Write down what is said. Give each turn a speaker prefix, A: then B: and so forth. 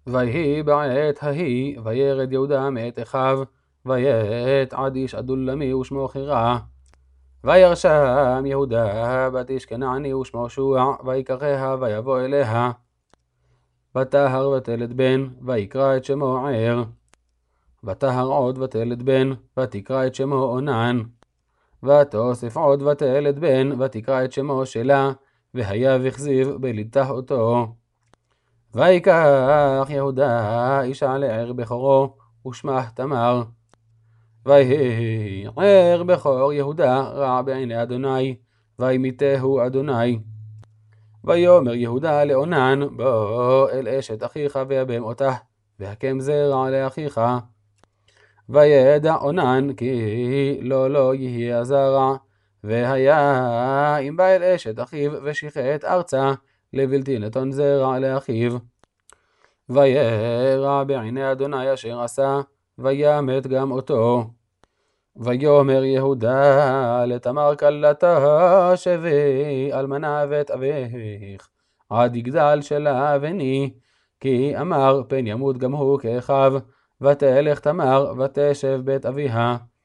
A: ויהי בעת ההיא, וירד יהודה מאת אחיו, ויט עד איש אדולמי ושמו חירה. וירשם יהודה בת איש כנעני ושמו שוע, ויקראה ויבוא אליה. ותהר ותלד בן, ויקרא את שמו ער. ותהר עוד ותלד בן, ותקרא את שמו אונן. ותוסף עוד ותלד בן, ותקרא את שמו שלה, והיה וכזיב בלידתה אותו. ויקח יהודה אישה לער בכורו, ושמה תמר. ויהי ער בכור יהודה רע בעיני אדוני, וימיתהו אדוני. ויאמר יהודה לאונן, בוא אל אשת אחיך ויבם אותה, והקם זרע לאחיך. וידע אונן כי לא יהיה זרע, והיה אם בא אל אשת אחיו ושיחת ארצה, לבלתי נתון זרע לאחיו. וירע בעיני אדוני אשר עשה, וימת גם אותו. ויאמר יהודה לתמר כלתו, שבי אלמנה ואת אביך, עד יגדל שלה בני, כי אמר פן ימות גם הוא כאחיו, ותלך תמר ותשב בית אביה.